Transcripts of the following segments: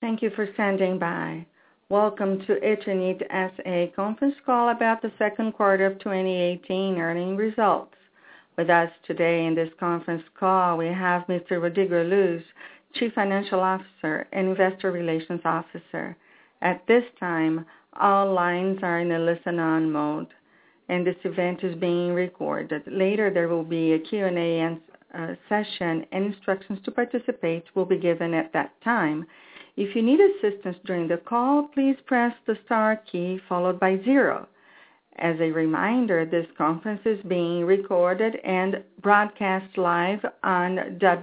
Thank you for standing by. Welcome to Eternit SA conference call about the second quarter of 2018 earning results. With us today in this conference call, we have Mr. Rodrigo Luz, Chief Financial Officer and Investor Relations Officer. At this time, all lines are in a listen-on mode, and this event is being recorded. Later, there will be a Q&A session, and instructions to participate will be given at that time. If you need assistance during the call, please press the star key followed by 0. As a reminder, this conference is being recorded and broadcast live on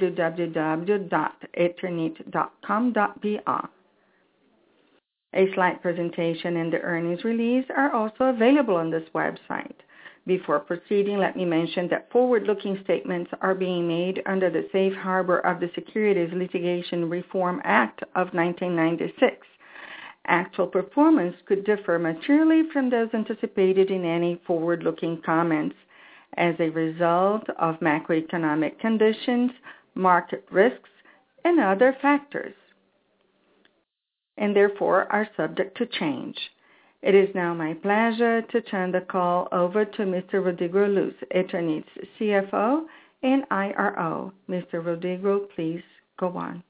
www.eternit.com.br. A slide presentation and the earnings release are also available on this website. Before proceeding, let me mention that forward-looking statements are being made under the safe harbor of the Securities Litigation Reform Act of 1996. Actual performance could differ materially from those anticipated in any forward-looking comments as a result of macroeconomic conditions, market risks, and other factors, and therefore are subject to change. It is now my pleasure to turn the call over to Mr. Rodrigo Luz, Eternit's CFO and IRO. Mr. Rodrigo, please go on.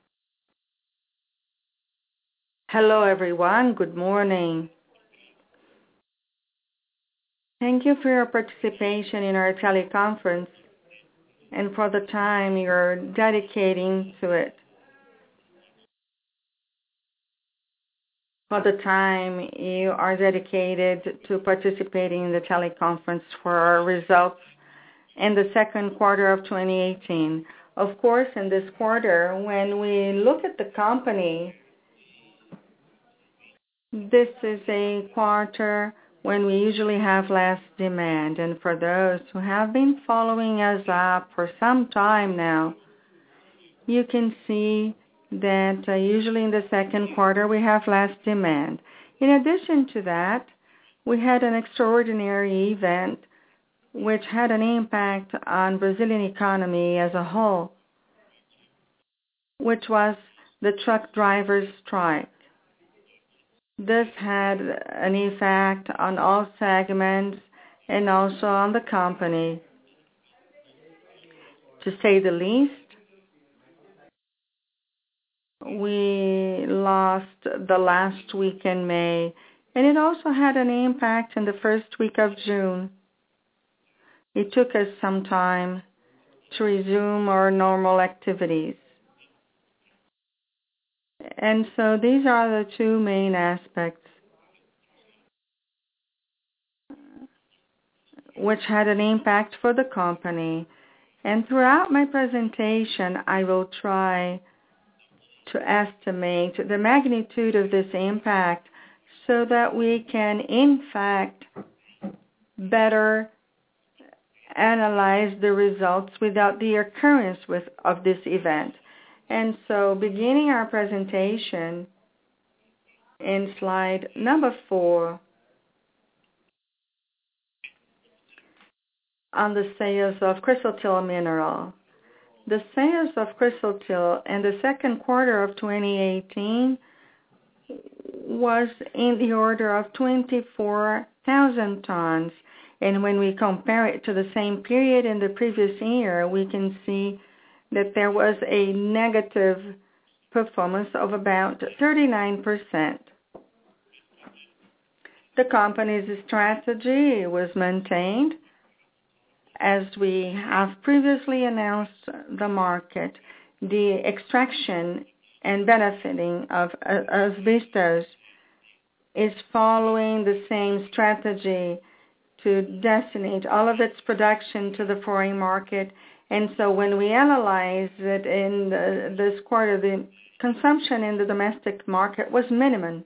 Hello, everyone. Good morning. Thank you for your participation in our teleconference and for the time you're dedicating to it. For the time you are dedicated to participating in the teleconference for our results in the second quarter of 2018. Of course, in this quarter, when we look at the company, this is a quarter when we usually have less demand. And for those who have been following us up for some time now, you can see that usually in the second quarter we have less demand. In addition to that, we had an extraordinary event which had an impact on Brazilian economy as a whole, which was the truck drivers' strike. This had an effect on all segments and also on the company. To say the least, we lost the last week in May, and it also had an impact in the first week of June. It took us some time to resume our normal activities. And so these are the two main aspects which had an impact for the company. And throughout my presentation, I will try to estimate the magnitude of this impact so that we can, in fact, better analyze the results without the occurrence of this event. And so, beginning our presentation in slide number 4, on the sales of Chrysotile mineral. The sales of Chrysotile in the second quarter of 2018 was in the order of 24,000 tons. And when we compare it to the same period in the previous year, we can see that there was a negative performance of about 39%. The company's strategy was maintained as we have previously announced the market. The extraction and benefiting of asbestos is following the same strategy to destinate all of its production to the foreign market. And so when we analyze it in this quarter, the consumption in the domestic market was minimum.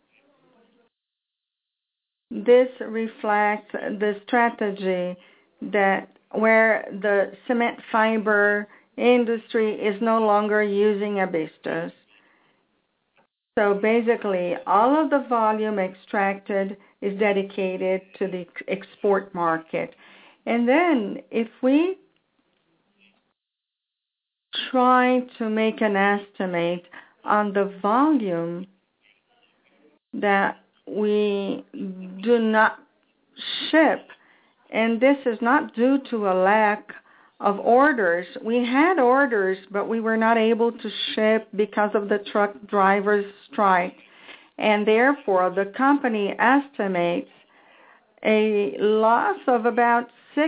This reflects the strategy that where the cement fiber industry is no longer using asbestos. So basically, all of the volume extracted is dedicated to the export market. And then if we try to make an estimate on the volume that we do not ship, and this is not due to a lack of orders. We had orders, but we were not able to ship because of the truck drivers' strike, and therefore the company estimates a loss of about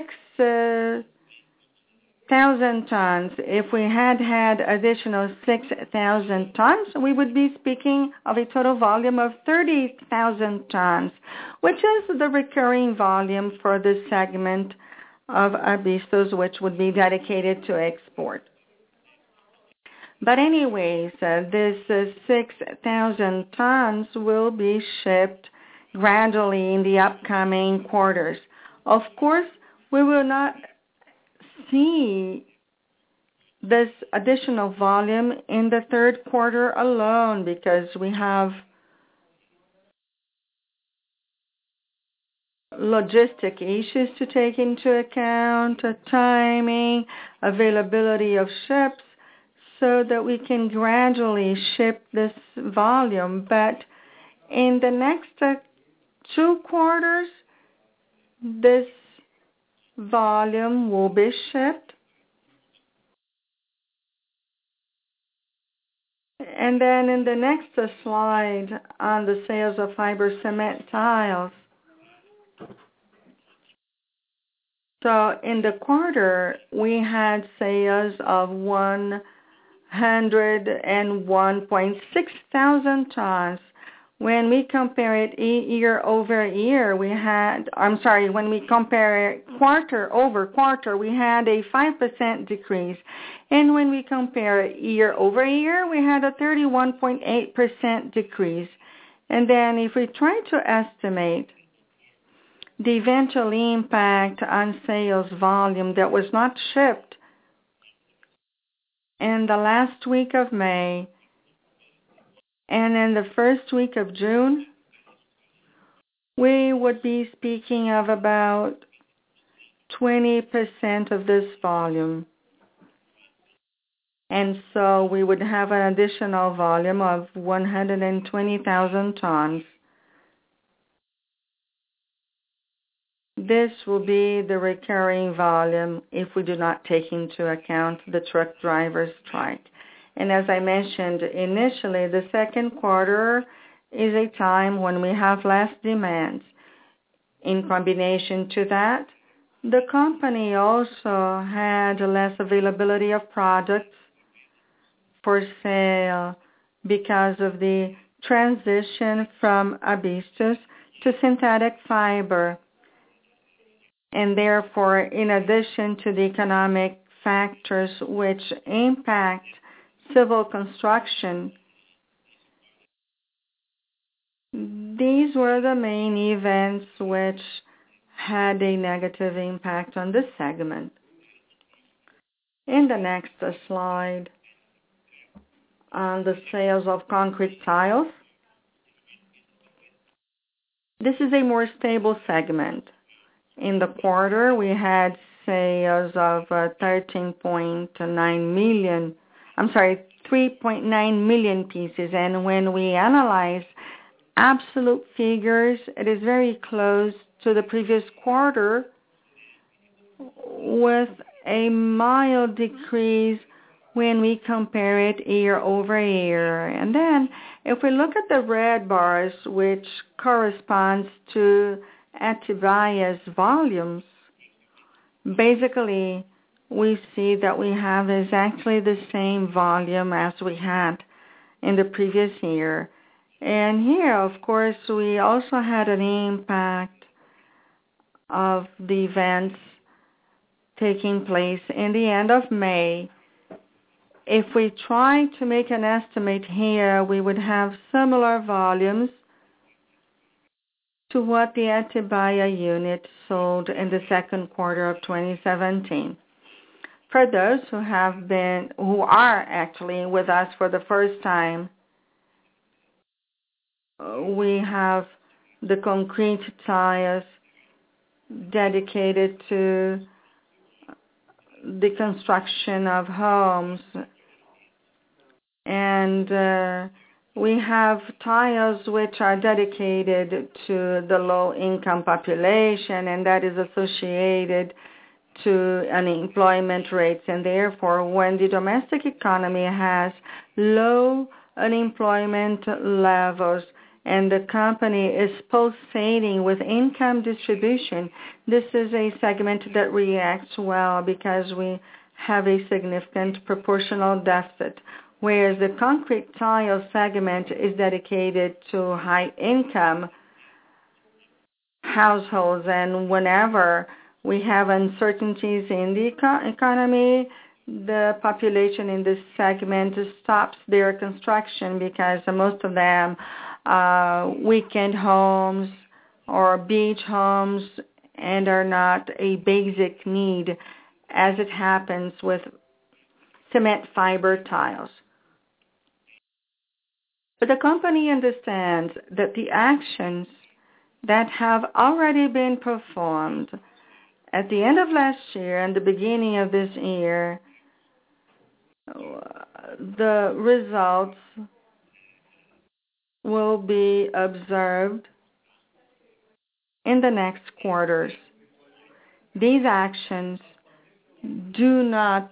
6,000 tons. If we had additional 6,000 tons, we would be speaking of a total volume of 30,000 tons, which is the recurring volume for this segment of Abysstos, which would be dedicated to export. But anyways, this 6,000 tons will be shipped gradually in the upcoming quarters. Of course, we will not see this additional volume in the third quarter alone because we have logistic issues to take into account, timing, availability of ships, so that we can gradually ship this volume. But in the next 2 quarters, this volume will be shipped. And then in the next slide on the sales of fiber cement tiles. So in the quarter, we had sales of 101.6 thousand tons. When we compare it year over year, when we compare it quarter over quarter, we had a 5% decrease. And when we compare it year over year, we had a 31.8% decrease. And then if we try to estimate the eventual impact on sales volume that was not shipped in the last week of May, and in the first week of June, we would be speaking of about 20% of this volume. And so we would have an additional volume of 120,000 tons. This will be the recurring volume if we do not take into account the truck driver's strike. And as I mentioned initially, the second quarter is a time when we have less demand. In combination to that, the company also had less availability of products for sale because of the transition from Abysstos to synthetic fiber. And therefore, in addition to the economic factors which impact civil construction, these were the main events which had a negative impact on this segment. In the next slide, on the sales of concrete tiles, this is a more stable segment. In the quarter, we had sales of 3.9 million pieces. And when we analyze absolute figures, it is very close to the previous quarter with a mild decrease when we compare it year over year. And then if we look at the red bars, which corresponds to Atibaia's volumes, basically we see that we have exactly the same volume as we had in the previous year. And here, of course, we also had an impact of the events taking place in the end of May. If we try to make an estimate here, we would have similar volumes to what the Atibaia unit sold in the second quarter of 2017. For those who are actually with us for the first time, we have the concrete tiles dedicated to the construction of homes. And we have tiles which are dedicated to the low-income population, and that is associated to unemployment rates. And therefore, when the domestic economy has low unemployment levels and the company is pulsating with income distribution, this is a segment that reacts well because we have a significant proportional deficit. Whereas the concrete tile segment is dedicated to high-income households, and whenever we have uncertainties in the economy, the population in this segment stops their construction because most of them are weekend homes or beach homes and are not a basic need as it happens with cement fiber tiles. But the company understands that the actions that have already been performed at the end of last year and the beginning of this year, the results will be observed in the next quarters. These actions do not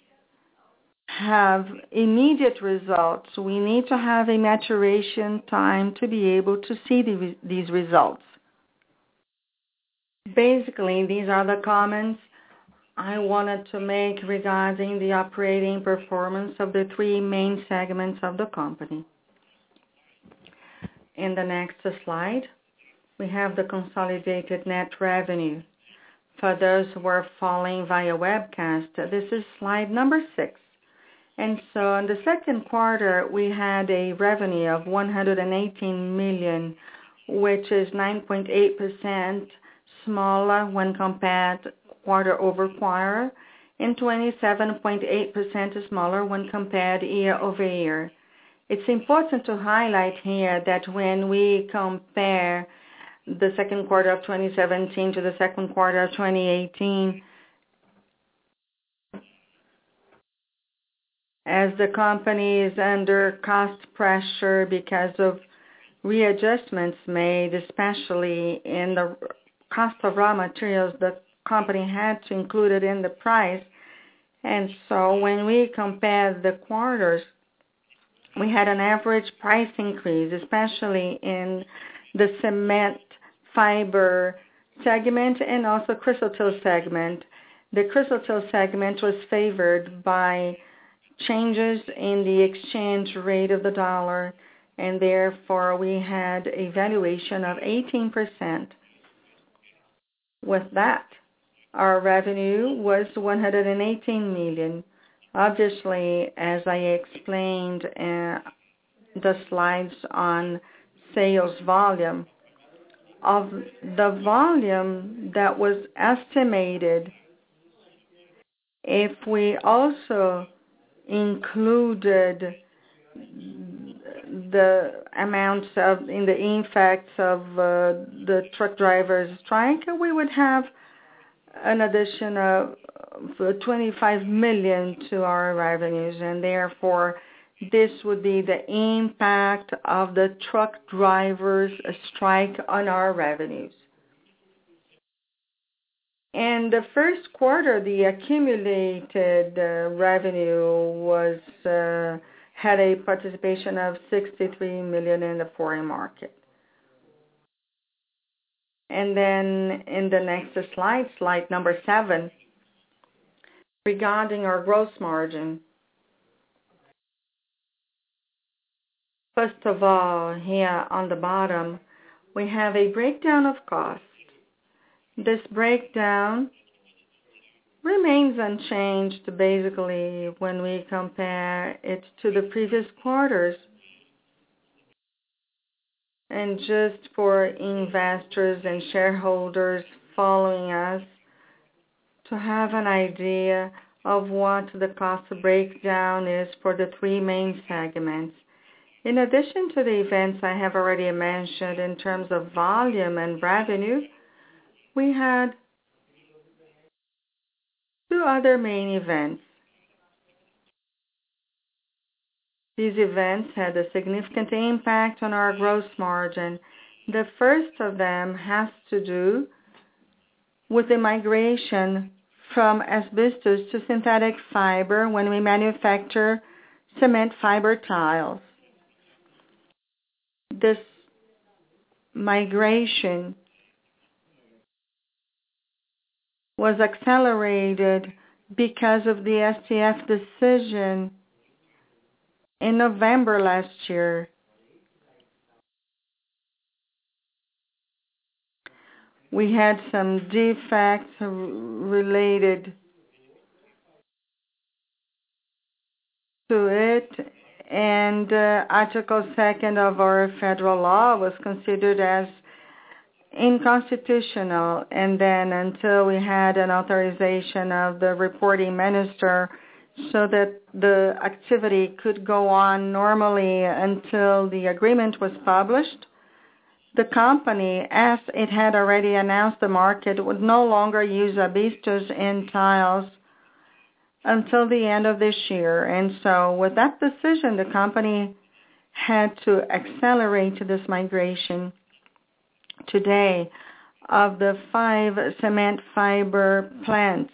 have immediate results. We need to have a maturation time to be able to see these results. Basically, these are the comments I wanted to make regarding the operating performance of the three main segments of the company. In the next slide, we have the consolidated net revenue. For those who are following via webcast, this is slide number 6. And so in the second quarter, we had a revenue of 118 million, which is 9.8% smaller when compared quarter over quarter, and 27.8% smaller when compared year over year. It's important to highlight here that when we compare the second quarter of 2017 to the second quarter of 2018, as the company is under cost pressure because of readjustments made, especially in the cost of raw materials, the company had to include it in the price. And so when we compare the quarters, we had an average price increase, especially in the cement fiber segment and also Chrysotile segment. The Chrysotile segment was favored by changes in the exchange rate of the dollar, and therefore we had a valuation of 18%. With that, our revenue was 118 million. Obviously, as I explained in the slides on sales volume, of the volume that was estimated, if we also included the amounts in the impacts of the truck drivers' strike, we would have an addition of 25 million to our revenues, and therefore this would be the impact of the truck drivers' strike on our revenues. In the first quarter, the accumulated revenue was had a participation of 63 million in the foreign market. And then in the next slide, slide number 7, regarding our gross margin. First of all, here on the bottom, we have a breakdown of costs. This breakdown remains unchanged basically when we compare it to the previous quarters. And just for investors and shareholders following us to have an idea of what the cost breakdown is for the three main segments. In addition to the events I have already mentioned in terms of volume and revenue, we had two other main events. These events had a significant impact on our gross margin. The first of them has to do with the migration from asbestos to synthetic fiber when we manufacture cement fiber tiles. This migration was accelerated because of the STF decision in November last year. We had some defects related to it, and Article 2nd of our federal law was considered as unconstitutional, and then until we had an authorization of the reporting minister so that the activity could go on normally until the agreement was published, the company, as it had already announced the market, would no longer use asbestos in tiles until the end of this year. And so with that decision, the company had to accelerate this migration. Today, of the 5 cement fiber plants,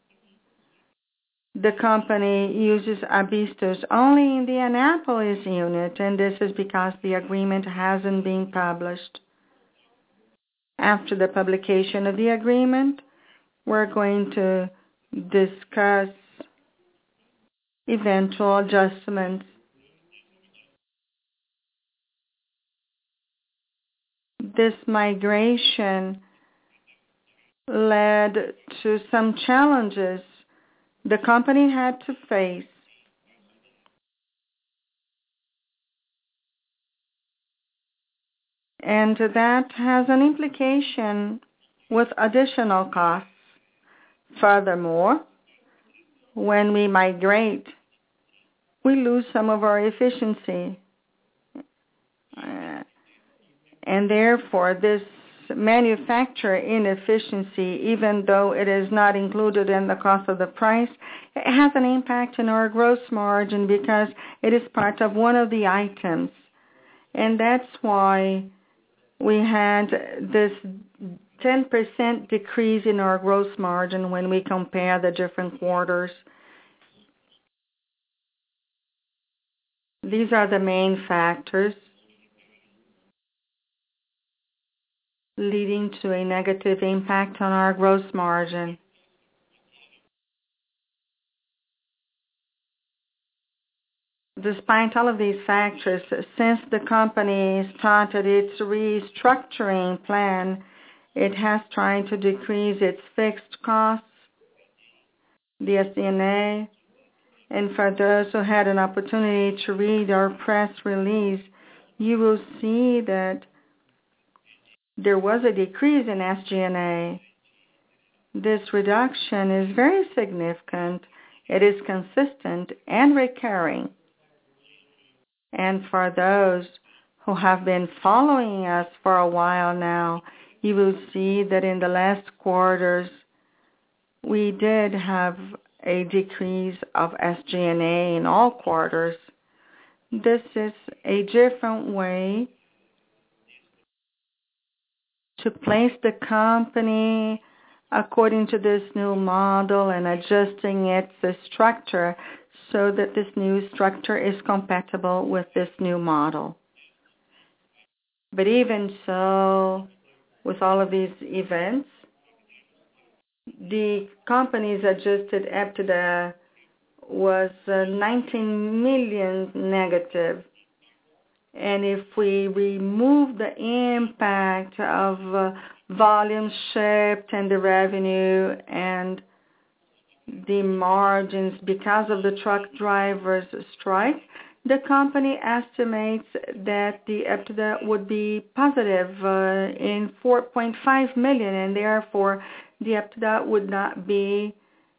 the company uses asbestos only in the Anápolis unit, and this is because the agreement hasn't been published. After the publication of the agreement, we're going to discuss eventual adjustments. This migration led to some challenges the company had to face. And that has an implication with additional costs. Furthermore, when we migrate, we lose some of our efficiency. And therefore, this manufacturer inefficiency, even though it is not included in the cost of the price, it has an impact on our gross margin because it is part of one of the items. And that's why we had this 10% decrease in our gross margin when we compare the different quarters. These are the main factors leading to a negative impact on our gross margin. Despite all of these factors, since the company started its restructuring plan, it has tried to decrease its fixed costs, the SG&A, and for those who had an opportunity to read our press release, you will see that there was a decrease in SG&A. This reduction is very significant. It is consistent and recurring. And for those who have been following us for a while now, you will see that in the last quarters, we did have a decrease of SG&A in all quarters. This is a different way to place the company according to this new model and adjusting its structure so that this new structure is compatible with this new model. But even so, with all of these events, the company's adjusted EBITDA was 19 million negative. And if we remove the impact of volume shipped and the revenue and the margins because of the truck drivers' strike, the company estimates that the EBITDA would be positive in 4.5 million, and therefore the EBITDA would not be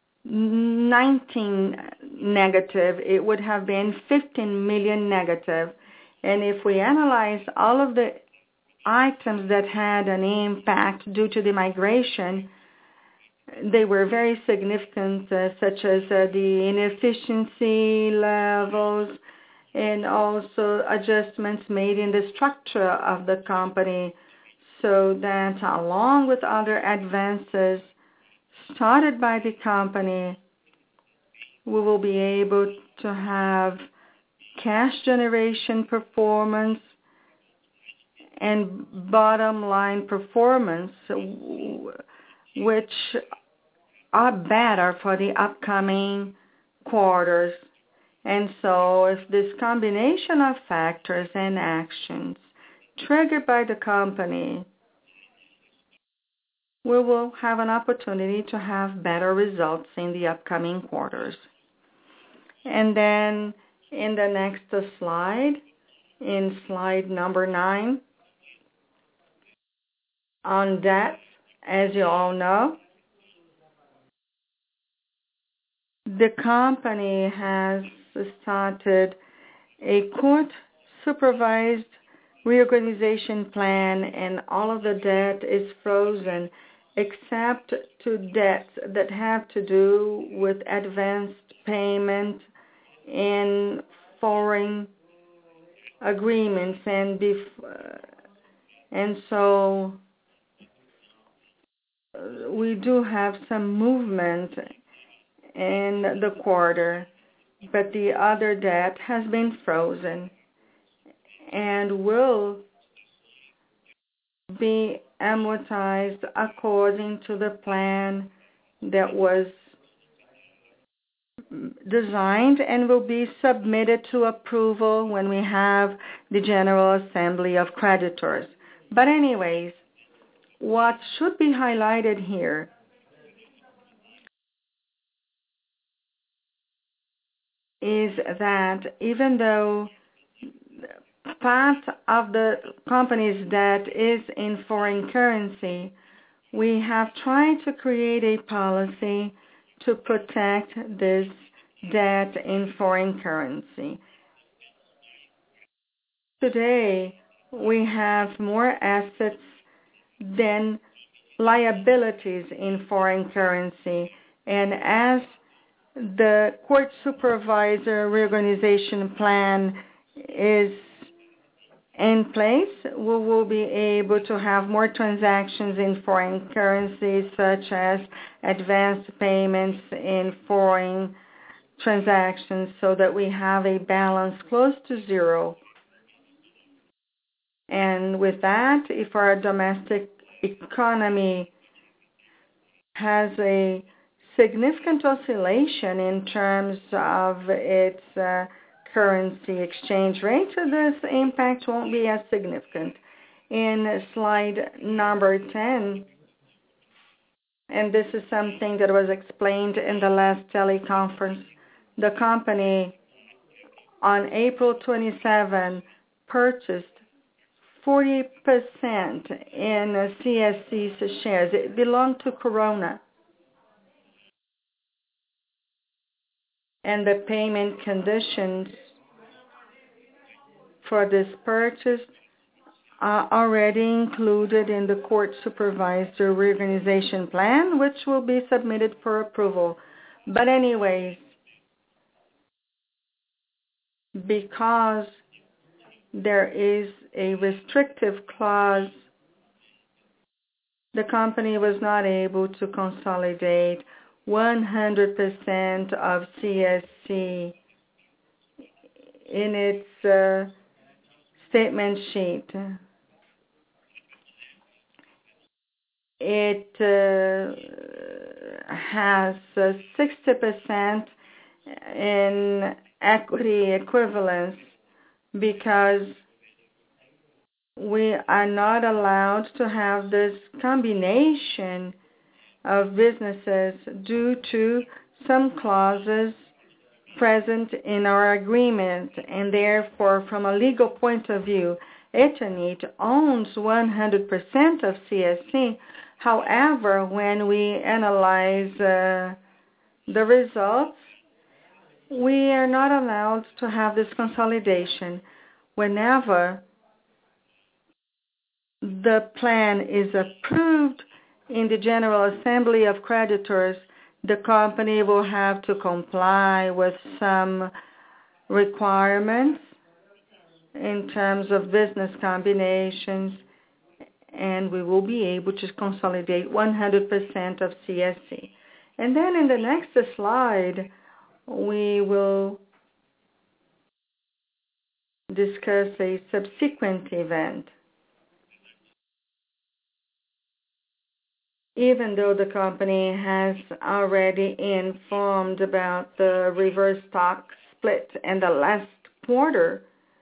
19 negative. It would have been 15 million negative. And if we analyze all of the items that had an impact due to the migration, they were very significant, such as the inefficiency levels and also adjustments made in the structure of the company so that along with other advances started by the company, we will be able to have cash generation performance and bottom line performance, which are better for the upcoming quarters. And so if this combination of factors and actions triggered by the company, we will have an opportunity to have better results in the upcoming quarters. And then in the next slide, in slide number 9, on debt, as you all know, the company has started a court-supervised reorganization plan, and all of the debt is frozen except to debts that have to do with advanced payment in foreign agreements. And so we do have some movement in the quarter, but the other debt has been frozen and will be amortized according to the plan that was designed and will be submitted to approval when we have the General Assembly of Creditors. But anyways, what should be highlighted here is that even though part of the company's debt is in foreign currency, we have tried to create a policy to protect this debt in foreign currency. Today, we have more assets than liabilities in foreign currency, and as the court supervisor reorganization plan is in place, we will be able to have more transactions in foreign currency, such as advanced payments in foreign transactions, so that we have a balance close to zero. And with that, if our domestic economy has a significant oscillation in terms of its currency exchange rate, this impact won't be as significant. In slide number 10, and this is something that was explained in the last teleconference, the company on April 27 purchased 40% in CSC's shares. It belonged to Corona. And the payment conditions for this purchase are already included in the court supervisor reorganization plan, which will be submitted for approval. But anyways, because there is a restrictive clause, the company was not able to consolidate 100% of CSC in its statement sheet. It has 60% in equity equivalence because we are not allowed to have this combination of businesses due to some clauses present in our agreement, and therefore, from a legal point of view, Eternit owns 100% of CSC. However, when we analyze the results, we are not allowed to have this consolidation. Whenever the plan is approved in the General Assembly of Creditors, the company will have to comply with some requirements in terms of business combinations, and we will be able to consolidate 100% of CSC. And then in the next slide, we will discuss a subsequent event. Even though the company has already informed about the reverse stock split in the last quarter,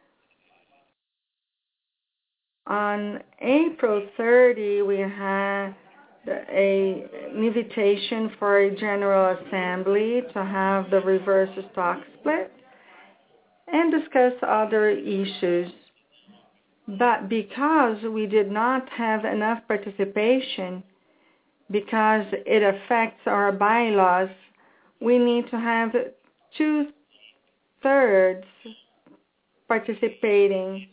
on April 30, we had an invitation for a General Assembly to have the reverse stock split and discuss other issues. But because we did not have enough participation, because it affects our bylaws, we need to have 2/3 participating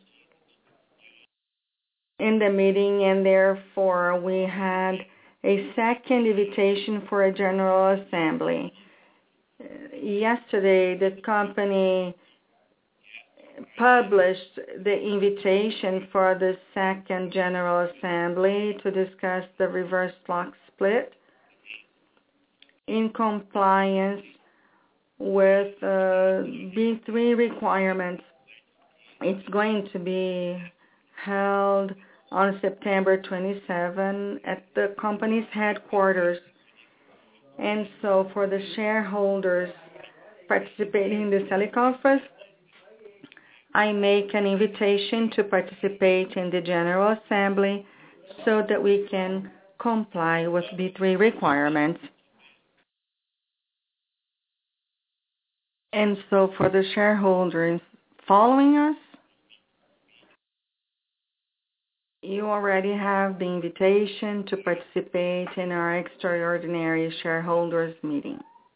in the meeting, and therefore we had a second invitation for a General Assembly. Yesterday, the company published the invitation for the second General Assembly to discuss the reverse stock split in compliance with B3 requirements. It's going to be held on September 27 at the company's headquarters. And so for the shareholders participating in this teleconference, I make an invitation to participate in the General Assembly so that we can comply with B3 requirements. And so for the shareholders following us, you already have the invitation to participate in our extraordinary shareholders meeting.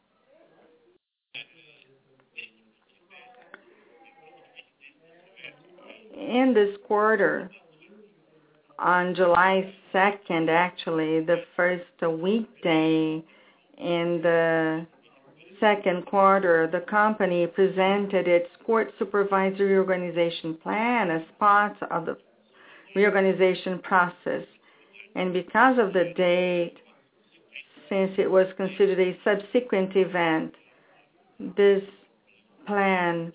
In this quarter, on July 2nd, actually, the first weekday in the second quarter, the company presented its court supervisory reorganization plan as part of the reorganization process. And because of the date, since it was considered a subsequent event, this plan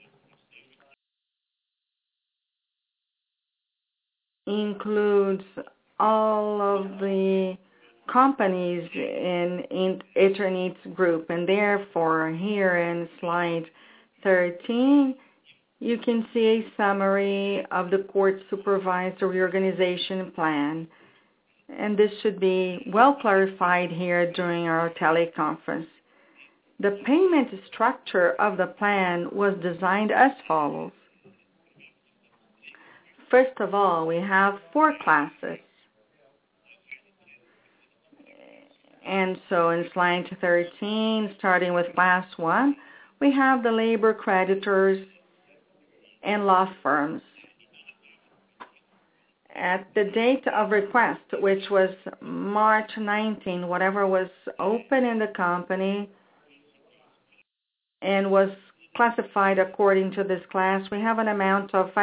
includes all of the companies in Eternit Group. And therefore, here in slide 13, you can see a summary of the court supervised reorganization plan. And this should be well clarified here during our teleconference. The payment structure of the plan was designed as follows. First of all, we have 4 classes. And so in slide 13, starting with class 1, we have the labor creditors and law firms. At the date of request, which was March 19, whatever was open in the company and was classified according to this class, we have an amount of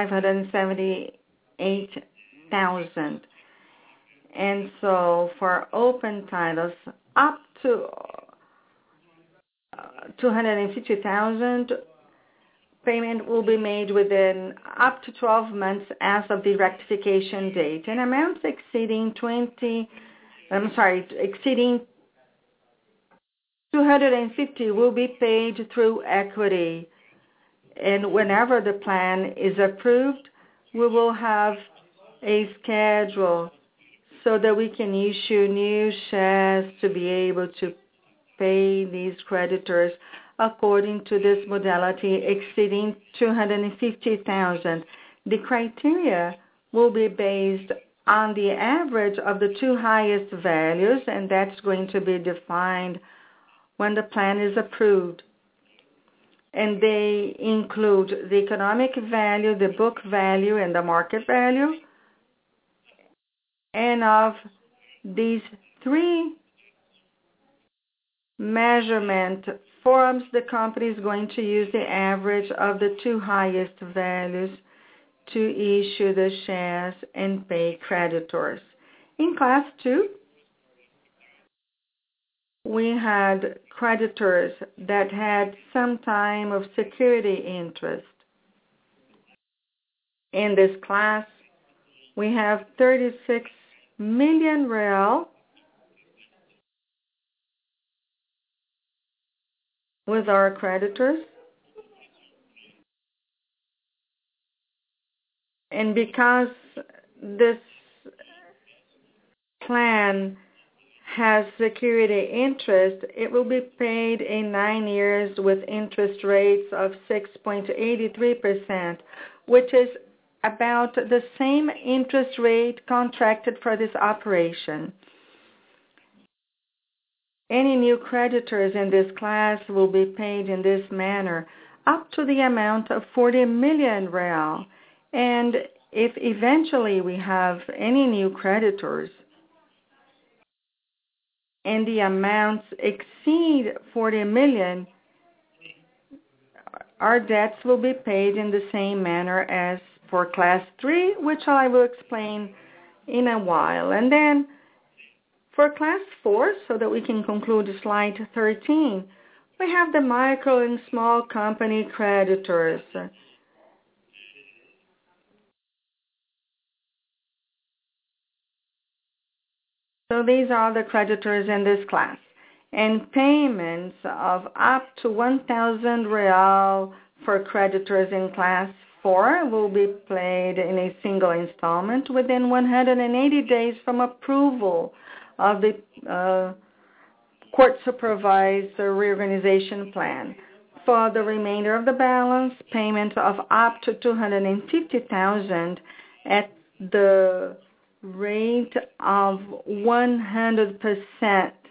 578,000. And so for open titles, up to 250,000, payment will be made within up to 12 months as of the rectification date. And amounts exceeding 250 will be paid through equity. And whenever the plan is approved, we will have a schedule so that we can issue new shares to be able to pay these creditors according to this modality exceeding 250,000. The criteria will be based on the average of the 2 highest values, and that's going to be defined when the plan is approved. And they include the economic value, the book value, and the market value. And of these 3 measurement forms, the company is going to use the average of the two highest values to issue the shares and pay creditors. In class 2, we had creditors that had some time of security interest. In this class, we have 36 million real with our creditors. And because this plan has security interest, it will be paid in 9 years with interest rates of 6.83%, which is about the same interest rate contracted for this operation. Any new creditors in this class will be paid in this manner up to the amount of 40 million real. And if eventually we have any new creditors and the amounts exceed 40 million, our debts will be paid in the same manner as for class 3, which I will explain in a while. And then for class 4, so that we can conclude slide 13, we have the micro and small company creditors. So these are the creditors in this class. And payments of up to 1,000 real for creditors in class 4 will be paid in a single installment within 180 days from approval of the court-supervised reorganization plan. For the remainder of the balance, payment of up to 250,000 at the rate of 100%.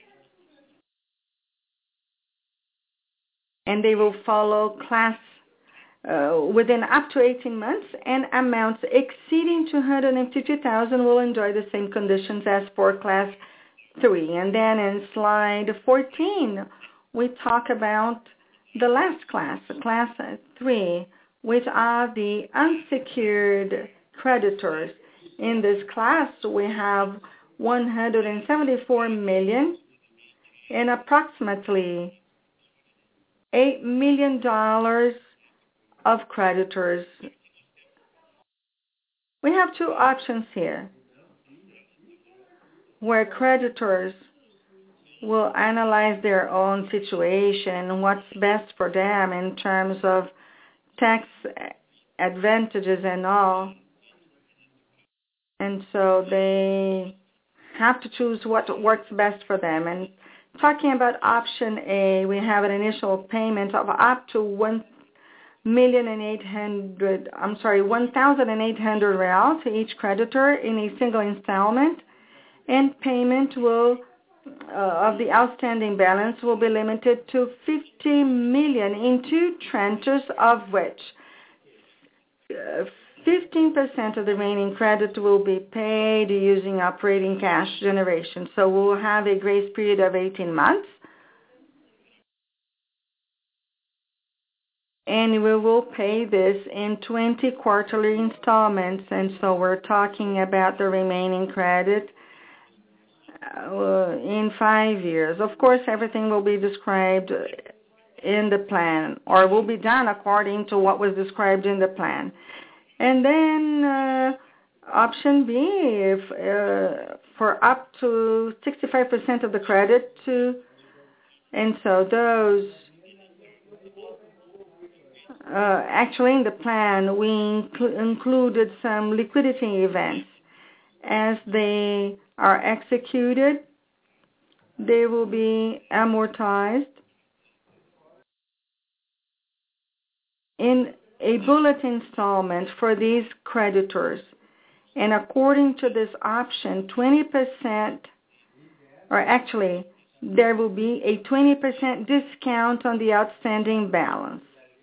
And they will follow class within up to 18 months, and amounts exceeding 250,000 will enjoy the same conditions as for class 3. And then in slide 14, we talk about the last class, class 3, which are the unsecured creditors. In this class, we have 174 million and approximately $8 million of creditors. We have two options here, where creditors will analyze their own situation, what's best for them in terms of tax advantages and all. And so they have to choose what works best for them. And talking about option A, we have an initial payment of up to 1,800 real to each creditor in a single installment, and payment will of the outstanding balance will be limited to 50 million in two tranches, of which 15% of the remaining credit will be paid using operating cash generation. So we'll have a grace period of 18 months. And we will pay this in 20 quarterly installments. And so we're talking about the remaining credit in 5 years. Of course, everything will be described in the plan, or will be done according to what was described in the plan. And then option B, if, for up to 65% of the credit and so those, actually in the plan, we included some liquidity events. As they are executed, they will be amortized in a bullet installment for these creditors. And according to this option, 20%, or actually, there will be a 20% discount on the outstanding balance.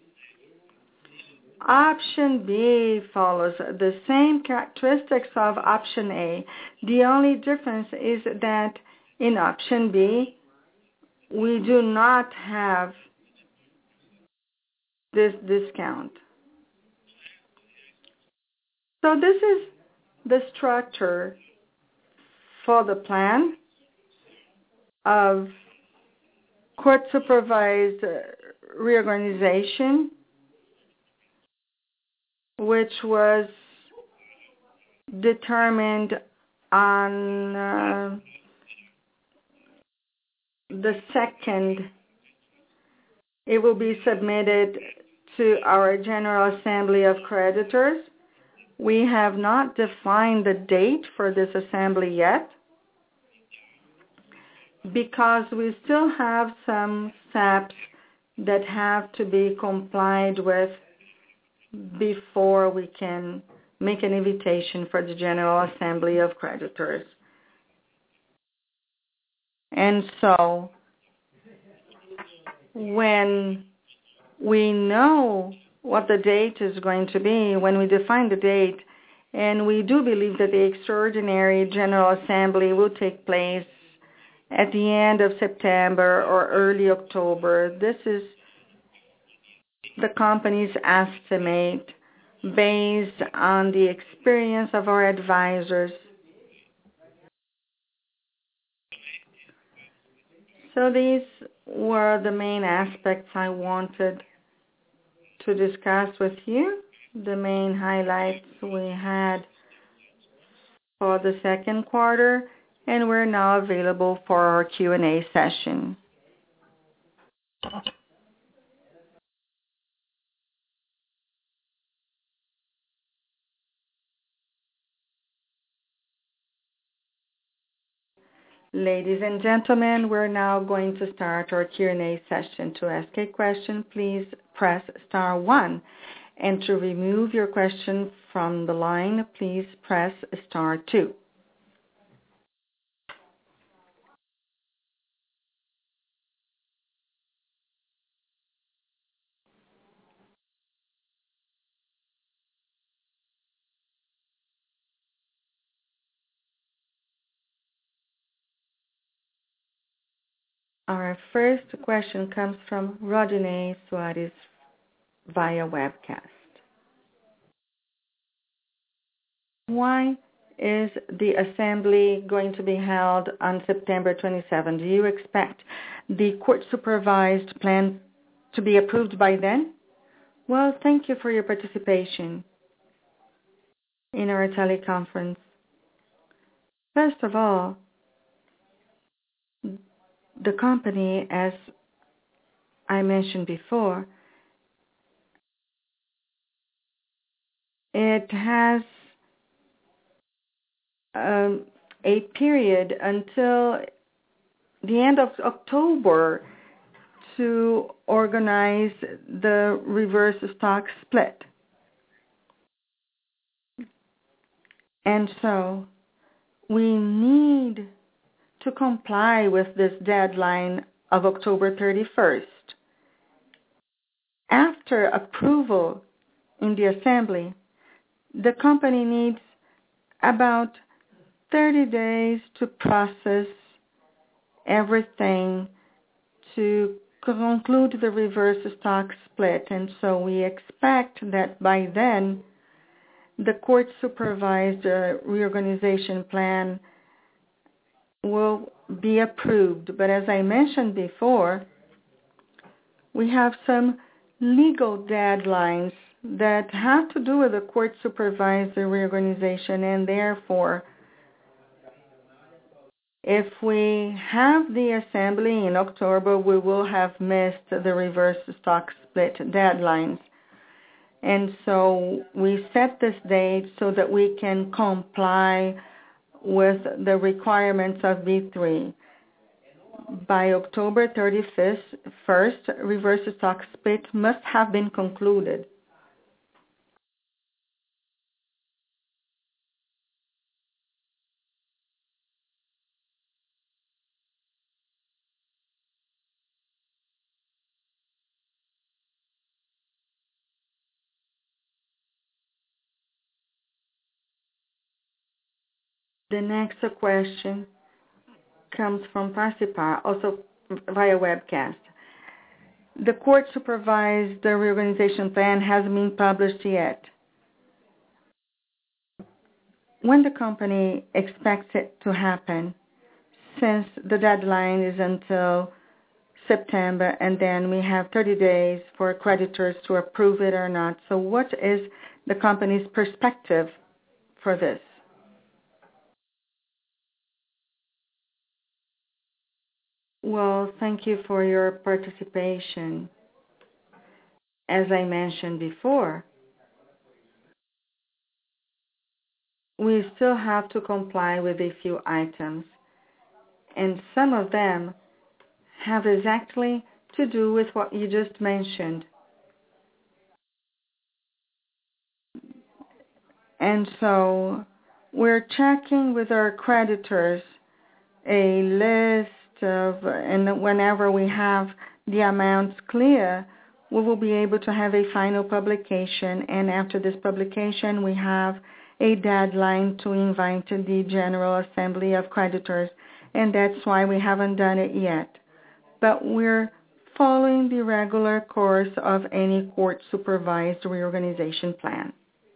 Option B follows the same characteristics of option A. The only difference is that in option B, we do not have this discount. So this is the structure for the plan of court-supervised reorganization, which was determined on the 2nd. It will be submitted to our General Assembly of Creditors. We have not defined the date for this assembly yet because we still have some steps that have to be complied with before we can make an invitation for the General Assembly of Creditors. And so when we know what the date is going to be, when we define the date, and we do believe that the extraordinary General Assembly will take place at the end of September or early October. This is the company's estimate based on the experience of our advisors. So these were the main aspects I wanted to discuss with you, the main highlights we had for the second quarter, and we're now available for our Q&A session. Ladies and gentlemen, we're now going to start our Q&A session. To ask a question, please press star 1. And to remove your question from the line, please press star 2. Our first question comes from Rodney Suarez via webcast. Why is the assembly going to be held on September 27? Do you expect the court-supervised plan to be approved by then? Well, thank you for your participation in our teleconference. First of all, the company, as I mentioned before, it has a period until the end of October to organize the reverse stock split. And so we need to comply with this deadline of October 31st. After approval in the assembly, the company needs about 30 days to process everything to conclude the reverse stock split. And so we expect that by then, the court-supervised reorganization plan will be approved. But as I mentioned before, we have some legal deadlines that have to do with the court-supervised reorganization, and therefore, if we have the assembly in October, we will have missed the reverse stock split deadlines. And so we set this date so that we can comply with the requirements of B3. By October 31st, reverse stock split must have been concluded. The next question comes from Participar, also via webcast. The court-supervised reorganization plan hasn't been published yet. When the company expects it to happen, since the deadline is until September, and then we have 30 days for creditors to approve it or not. So what is the company's perspective for this? Well, thank you for your participation. As I mentioned before, we still have to comply with a few items, and some of them have exactly to do with what you just mentioned. And so we're checking with our creditors a list of, and whenever we have the amounts clear, we will be able to have a final publication. And after this publication, we have a deadline to invite the General Assembly of Creditors. And that's why we haven't done it yet. But we're following the regular course of any court-supervised reorganization plan.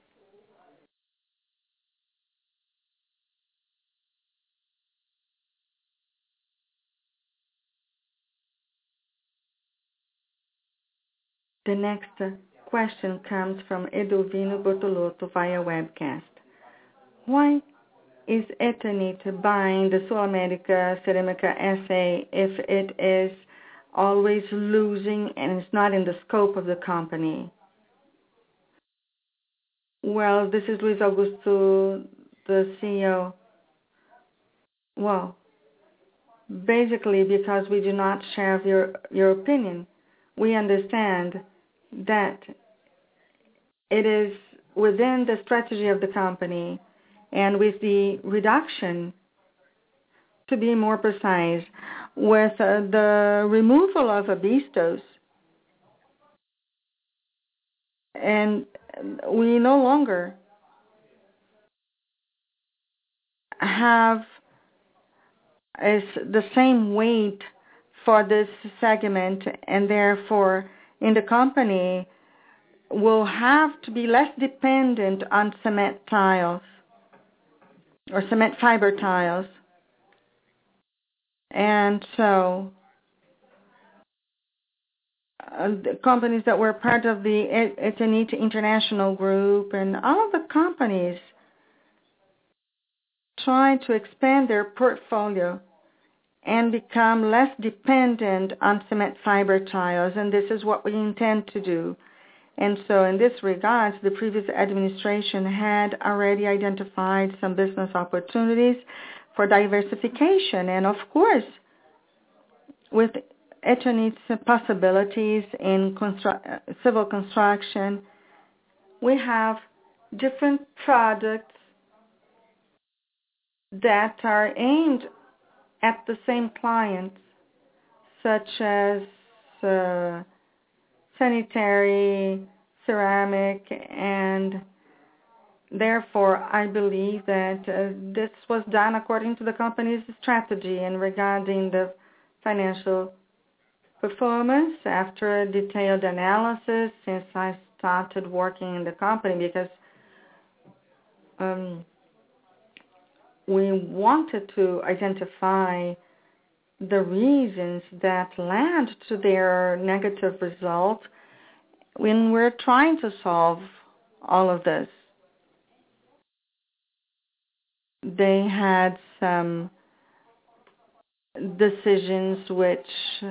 The next question comes from Edovino Bortolotto via webcast. Why is Etanit buying the SulAmérica Cerâmica S.A. if it is always losing and it's not in the scope of the company? Well, this is Luis Augusto, the CEO. Well, basically because we do not share your opinion. We understand that it is within the strategy of the company, and with the reduction, to be more precise, with the removal of Abistos, and we no longer have the same weight for this segment, and therefore in the company will have to be less dependent on cement tiles or cement fiber tiles. And so the companies that were part of the Etanit International Group and all of the companies try to expand their portfolio and become less dependent on cement fiber tiles, and this is what we intend to do. And so in this regard, the previous administration had already identified some business opportunities for diversification. And of course, with Etanit's possibilities in civil construction, we have different products that are aimed at the same clients, such as sanitary, ceramic, and therefore I believe that this was done according to the company's strategy. And regarding the financial performance, after a detailed analysis, since I started working in the company, because we wanted to identify the reasons that led to their negative result when we're trying to solve all of this. They had some decisions which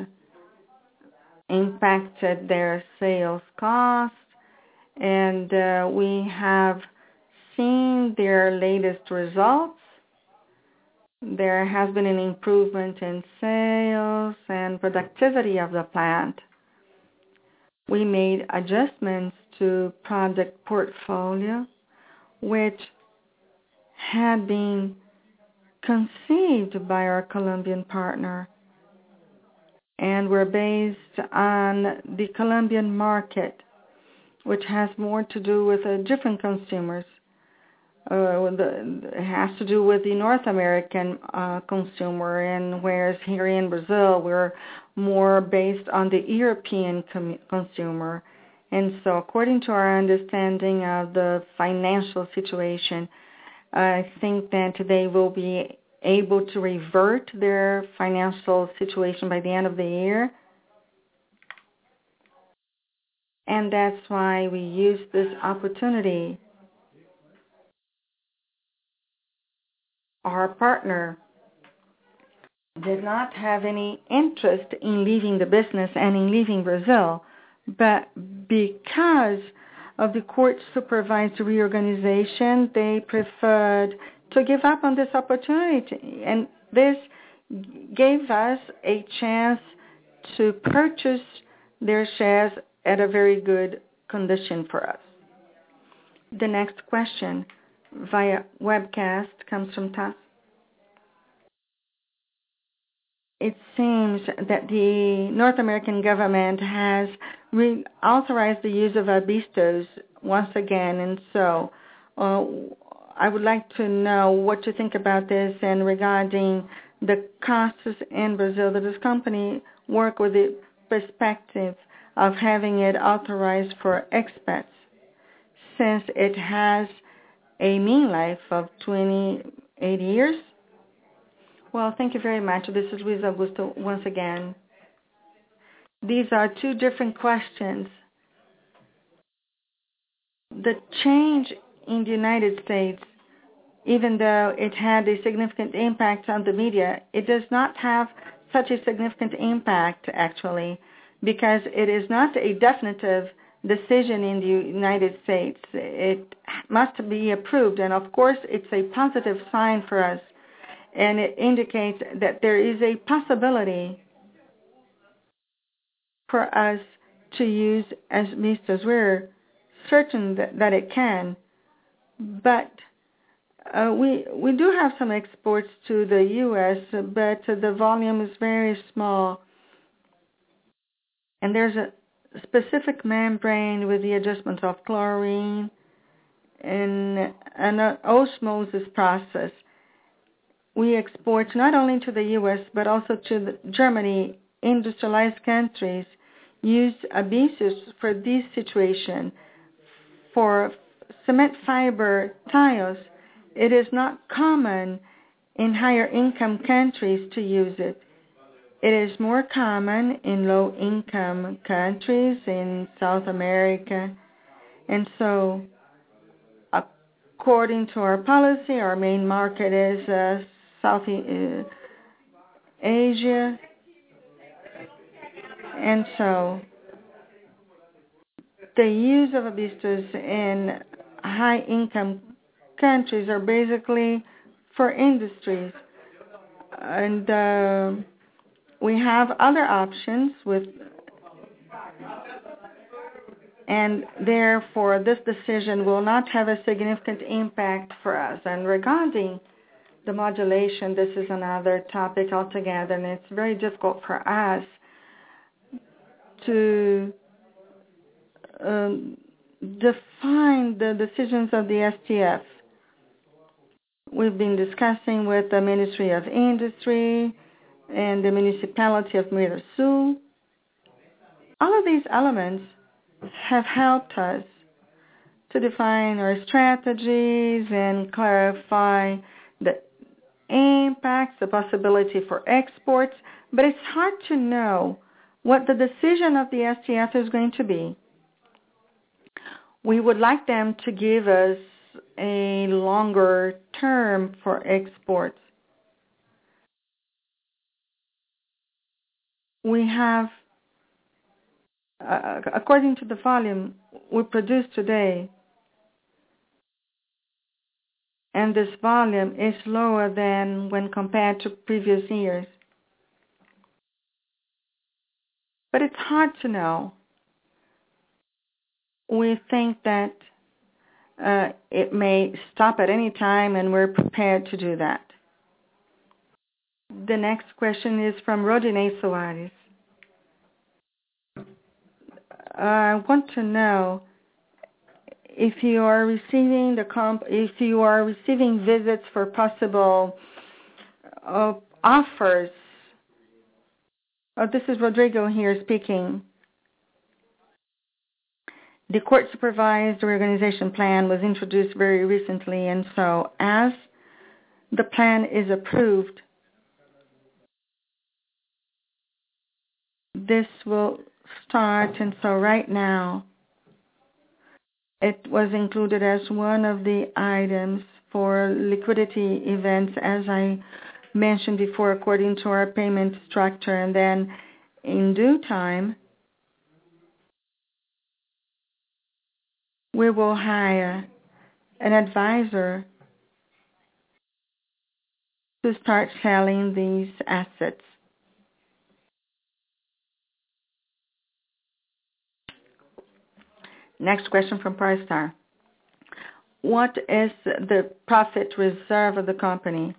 impacted their sales cost, and we have seen their latest results. There has been an improvement in sales and productivity of the plant. We made adjustments to product portfolio, which had been conceived by our Colombian partner, and were based on the Colombian market, which has more to do with different consumers. It has to do with the North American consumer, and whereas here in Brazil we're more based on the European consumer. And so according to our understanding of the financial situation, I think that they will be able to revert their financial situation by the end of the year. And that's why we use this opportunity. Our partner did not have any interest in leaving the business and in leaving Brazil, but because of the court-supervised reorganization, they preferred to give up on this opportunity. And this gave us a chance to purchase their shares at a very good condition for us. The next question via webcast comes from TAS. It seems that the North American government has authorized the use of arbitros once again, and so I would like to know what you think about this and regarding the costs in Brazil. Does this company work with the perspective of having it authorized for expats, since it has a mean life of 28 years? Well, thank you very much. This is Luis Augusto once again. These are two different questions. The change in the United States, even though it had a significant impact on the media, it does not have such a significant impact, actually, because it is not a definitive decision in the United States. It must be approved, and of course, it's a positive sign for us, and it indicates that there is a possibility for us to use as vistas. We're certain that it can, but we do have some exports to the U.S., but the volume is very small, and there's a specific membrane with the adjustment of chlorine and an osmosis process. We export not only to the U.S. but also to Germany. Industrialized countries use adhesives for this situation. For cement fiber tiles, it is not common in higher income countries to use it. It is more common in low income countries in South America. And so, according to our policy, our main market is Southeast Asia. And so, the use of vistas in high-income countries are basically for industries. And we have other options and therefore this decision will not have a significant impact for us. And regarding the modulation, this is another topic altogether, and it's very difficult for us to define the decisions of the STF. We've been discussing with the Ministry of Industry and the municipality of Mirasul. All of these elements have helped us to define our strategies and clarify the impacts, the possibility for exports, but it's hard to know what the decision of the STF is going to be. We would like them to give us a longer term for exports. We have, according to the volume we produce today, and this volume is lower than when compared to previous years. But it's hard to know. We think that it may stop at any time, and we're prepared to do that. The next question is from Rodinei Soares. I want to know if you are receiving visits for possible offers. This is Rodrigo here speaking. The court-supervised reorganization plan was introduced very recently, and so as the plan is approved, this will start, and so right now it was included as one of the items for liquidity events, as I mentioned before, according to our payment structure, and then in due time we will hire an advisor to start selling these assets. Next question from PriceStar. What is the profit reserve of the company?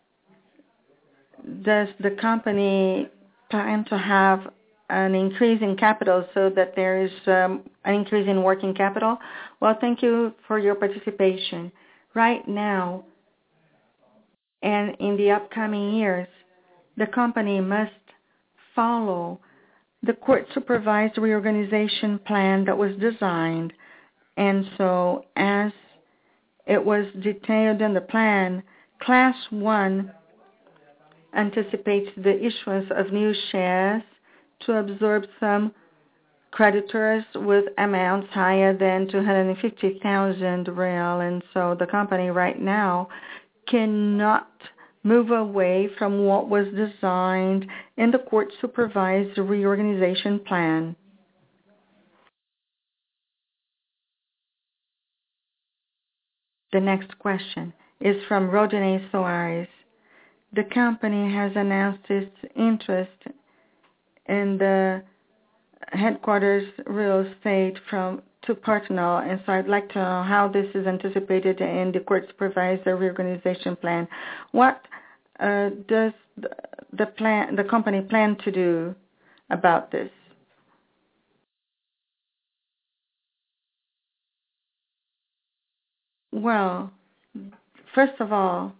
Does the company plan to have an increase in capital so that there is an increase in working capital? Well, thank you for your participation. Right now, and in the upcoming years, the company must follow the court-supervised reorganization plan that was designed. And so, as it was detailed in the plan, Class 1 anticipates the issuance of new shares to absorb some creditors with amounts higher than 250,000 real. And so the company right now cannot move away from what was designed in the court-supervised reorganization plan. The next question is from Rodney Soares. The company has announced its interest in the headquarters real estate to Portugal, and so I'd like to know how this is anticipated in the court-supervised reorganization plan. What does the company plan to do about this? Well, first of all,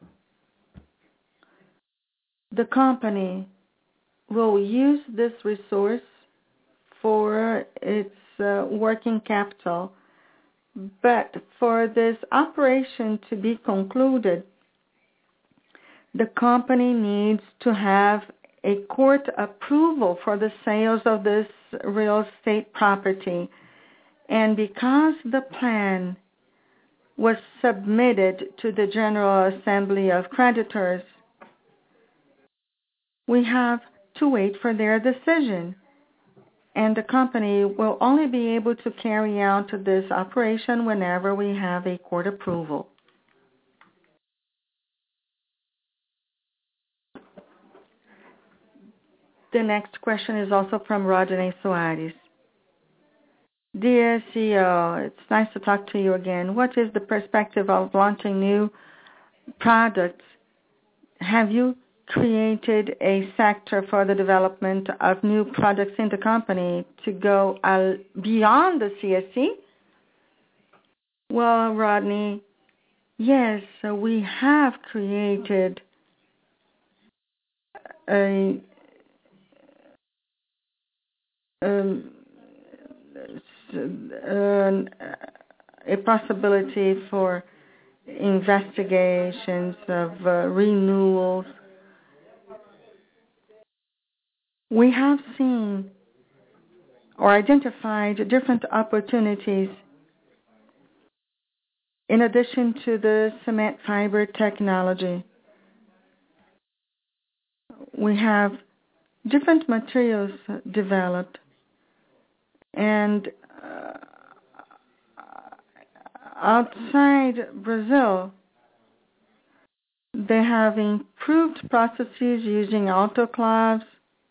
the company will use this resource for its working capital, but for this operation to be concluded, the company needs to have a court approval for the sales of this real estate property. And because the plan was submitted to the General Assembly of Creditors, we have to wait for their decision. And the company will only be able to carry out this operation whenever we have a court approval. The next question is also from Rodney Soares. Dear CEO, it's nice to talk to you again. What is the perspective of launching new products? Have you created a sector for the development of new products in the company to go beyond the CSC? Well, Rodney, yes, we have created a possibility for investigations of renewals. We have seen or identified different opportunities in addition to the cement fiber technology. We have different materials developed, and outside Brazil, they have improved processes using autoclaves,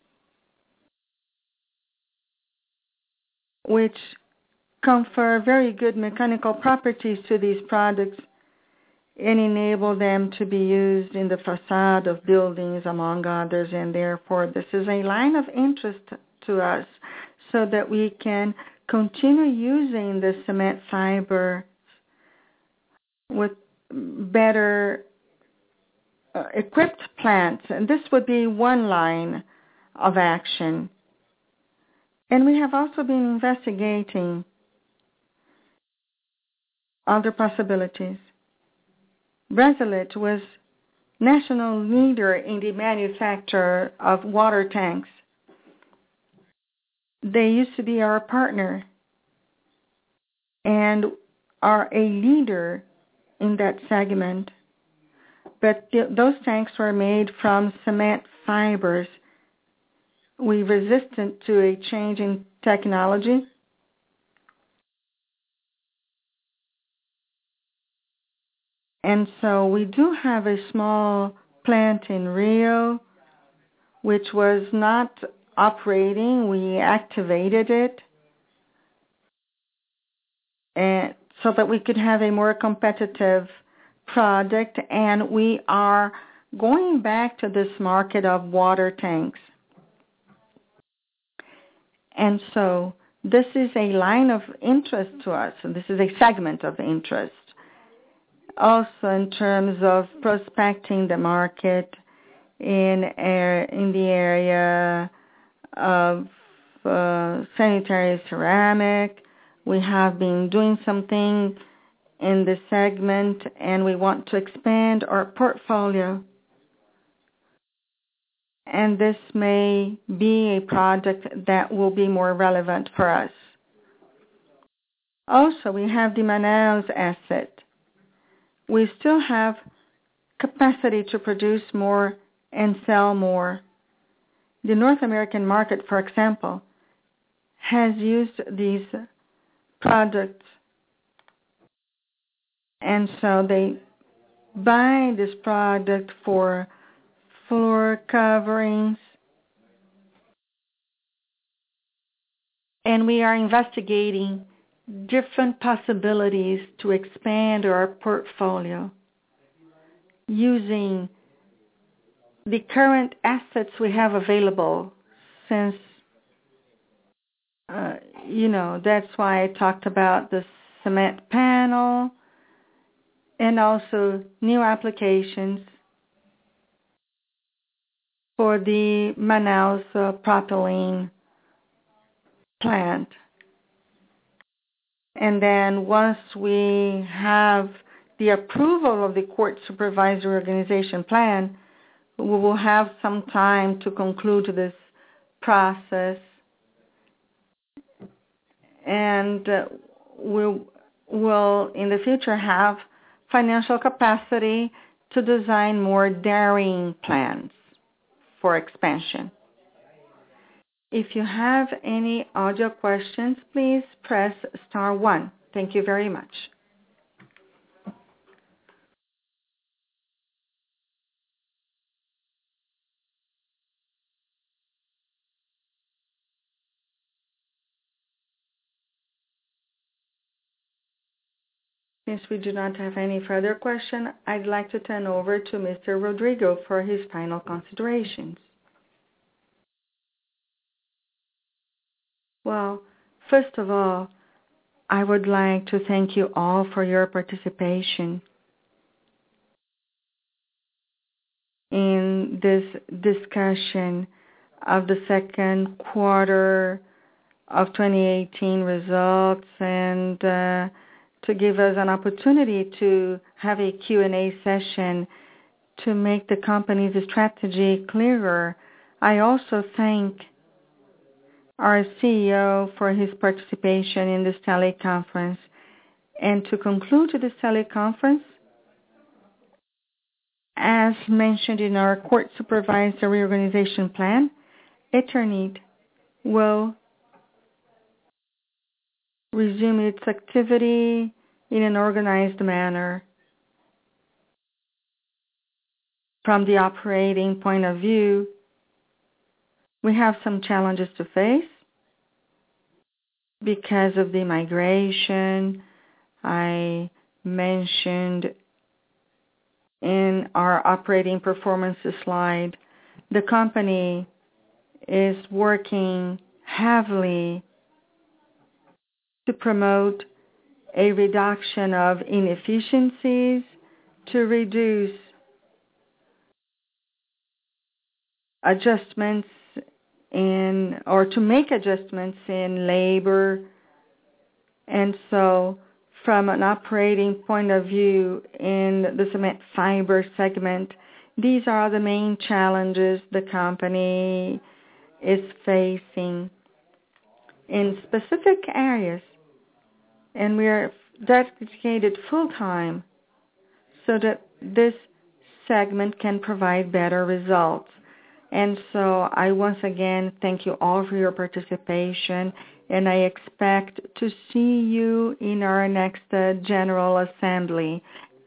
which confer very good mechanical properties to these products and enable them to be used in the facade of buildings, among others, and therefore this is a line of interest to us so that we can continue using the cement fiber with better equipped plants. And this would be one line of action. And we have also been investigating other possibilities. Brasilit was national leader in the manufacture of water tanks. They used to be our partner and are a leader in that segment. But those tanks were made from cement fibers. We resisted to a change in technology. And so we do have a small plant in Rio, which was not operating. We activated it and so that we could have a more competitive product. And we are going back to this market of water tanks. And so this is a line of interest to us, and this is a segment of interest. Also in terms of prospecting the market in the area of sanitary ceramic. We have been doing something in this segment, and we want to expand our portfolio. And this may be a project that will be more relevant for us. Also, we have the Manaus asset. We still have capacity to produce more and sell more. The North American market, for example, has used these products. And so they buy this product for floor coverings. And we are investigating different possibilities to expand our portfolio using the current assets we have available, since, that's why I talked about the cement panel and also new applications for the Manaus propylene plant. And then once we have the approval of the court supervisory organization plan, we will have some time to conclude this process. And we will in the future have financial capacity to design more daring plans for expansion. If you have any audio questions, please press star 1. Thank you very much. Since we do not have any further question, I'd like to turn over to Mr. Rodrigo for his final considerations. Well, first of all, I would like to thank you all for your participation in this discussion of the second quarter of 2018 results, and to give us an opportunity to have a Q&A session to make the company's strategy clearer. I also thank our CEO for his participation in this teleconference. And to conclude this teleconference, as mentioned in our court-supervised reorganization plan, Eternit will resume its activity in an organized manner. From the operating point of view, we have some challenges to face because of the migration I mentioned in our operating performance slide. The company is working heavily to promote a reduction of inefficiencies, to reduce adjustments or to make adjustments in labor. And so from an operating point of view in the cement fiber segment, these are the main challenges the company is facing in specific areas. And we are dedicated full-time so that this segment can provide better results. And so I once again thank you all for your participation, and I expect to see you in our next General Assembly.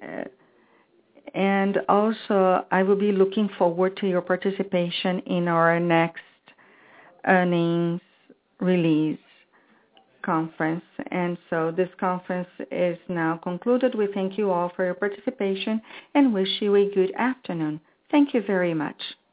And also, I will be looking forward to your participation in our next earnings release conference. And so this conference is now concluded. We thank you all for your participation and wish you a good afternoon. Thank you very much.